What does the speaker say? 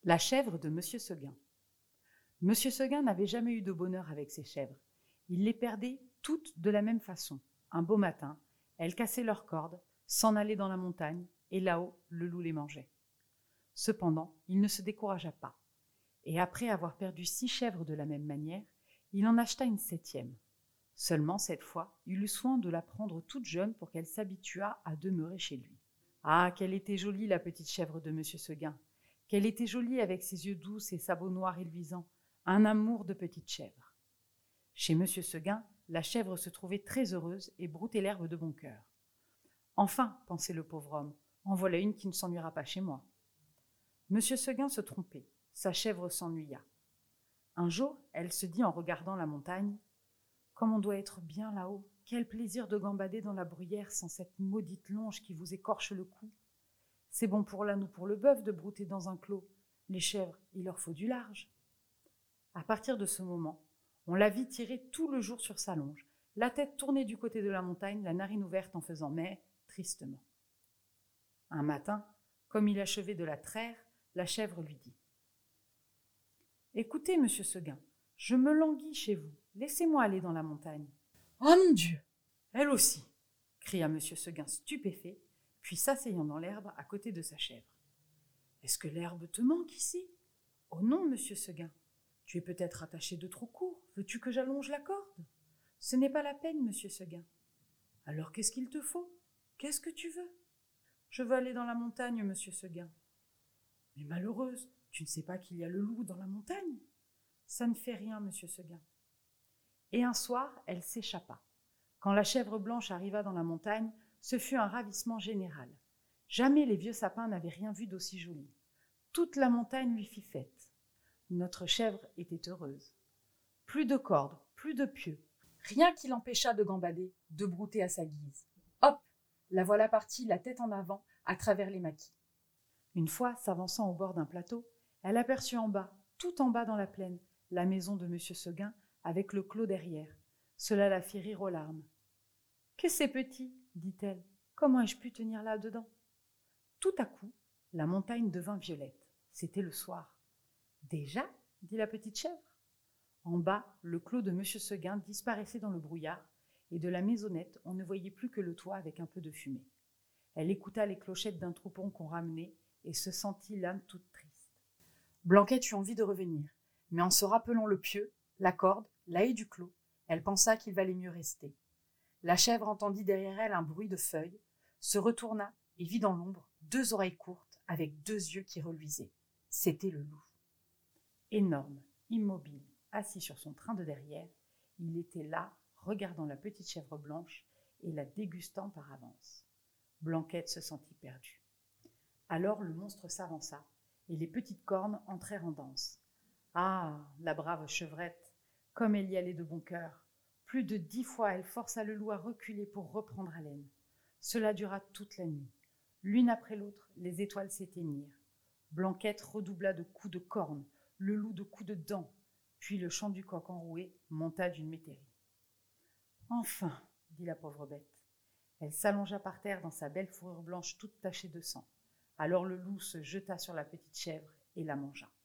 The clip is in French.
La chèvre de Monsieur Seguin. Monsieur Seguin n'avait jamais eu de bonheur avec ses chèvres. Il les perdait toutes de la même façon. Un beau matin, elles cassaient leurs cordes, s'en allaient dans la montagne, et là-haut, le loup les mangeait. Cependant, il ne se découragea pas, et après avoir perdu 6 chèvres de la même manière, il en acheta une 7e. Seulement, cette fois, il eut soin de la prendre toute jeune pour qu'elle s'habituât à demeurer chez lui. Ah, qu'elle était jolie, la petite chèvre de Monsieur Seguin! Qu'elle était jolie avec ses yeux doux, ses sabots noirs et luisants, un amour de petite chèvre. Chez Monsieur Seguin, la chèvre se trouvait très heureuse et broutait l'herbe de bon cœur. Enfin, pensait le pauvre homme, en voilà une qui ne s'ennuiera pas chez moi. Monsieur Seguin se trompait, sa chèvre s'ennuya. Un jour, elle se dit en regardant la montagne: « Comme on doit être bien là-haut, quel plaisir de gambader dans la bruyère sans cette maudite longe qui vous écorche le cou. C'est bon pour l'âne ou pour le bœuf de brouter dans un clos. Les chèvres, il leur faut du large. » À partir de ce moment, on la vit tirer tout le jour sur sa longe, la tête tournée du côté de la montagne, la narine ouverte en faisant mais tristement. Un matin, comme il achevait de la traire, la chèvre lui dit: « Écoutez, monsieur Seguin, je me languis chez vous, laissez-moi aller dans la montagne. »« Oh mon Dieu ! Elle aussi !» cria monsieur Seguin stupéfait, puis s'asseyant dans l'herbe à côté de sa chèvre. « Est-ce que l'herbe te manque ici ? » ?»« Oh non, monsieur Seguin. Tu es peut-être attaché de trop court. Veux-tu que j'allonge la corde ? » ?»« Ce n'est pas la peine, monsieur Seguin. »« Alors qu'est-ce qu'il te faut ? Qu'est-ce que tu veux ? » ?»« Je veux aller dans la montagne, monsieur Seguin. »« Mais malheureuse, tu ne sais pas qu'il y a le loup dans la montagne ? » ?»« Ça ne fait rien, monsieur Seguin. » Et un soir, elle s'échappa. Quand la chèvre blanche arriva dans la montagne, ce fut un ravissement général. Jamais les vieux sapins n'avaient rien vu d'aussi joli. Toute la montagne lui fit fête. Notre chèvre était heureuse. Plus de cordes, plus de pieux, rien qui l'empêchât de gambader, de brouter à sa guise. Hop, la voilà partie, la tête en avant, à travers les maquis. Une fois, s'avançant au bord d'un plateau, elle aperçut en bas, tout en bas dans la plaine, la maison de Monsieur Seguin, avec le clos derrière. Cela la fit rire aux larmes. « Que c'est petit !» dit-elle. « Comment ai-je pu tenir là-dedans ?» Tout à coup, la montagne devint violette. C'était le soir. « Déjà ?» dit la petite chèvre. En bas, le clos de Monsieur Seguin disparaissait dans le brouillard, et de la maisonnette, on ne voyait plus que le toit avec un peu de fumée. Elle écouta les clochettes d'un troupeau qu'on ramenait et se sentit l'âme toute triste. Blanquette eut envie de revenir, mais en se rappelant le pieu, la corde, la haie du clos, elle pensa qu'il valait mieux rester. La chèvre entendit derrière elle un bruit de feuilles, se retourna et vit dans l'ombre 2 oreilles courtes avec 2 yeux qui reluisaient. C'était le loup. Énorme, immobile, assis sur son train de derrière, il était là, regardant la petite chèvre blanche et la dégustant par avance. Blanquette se sentit perdue. Alors le monstre s'avança, et les petites cornes entrèrent en danse. Ah, la brave chevrette, comme elle y allait de bon cœur. Plus de 10 fois, elle força le loup à reculer pour reprendre haleine. Cela dura toute la nuit. L'une après l'autre, les étoiles s'éteignirent. Blanquette redoubla de coups de cornes, le loup de coups de dents, puis le chant du coq enroué monta d'une métairie. « Enfin !» dit la pauvre bête. Elle s'allongea par terre dans sa belle fourrure blanche toute tachée de sang. Alors le loup se jeta sur la petite chèvre et la mangea.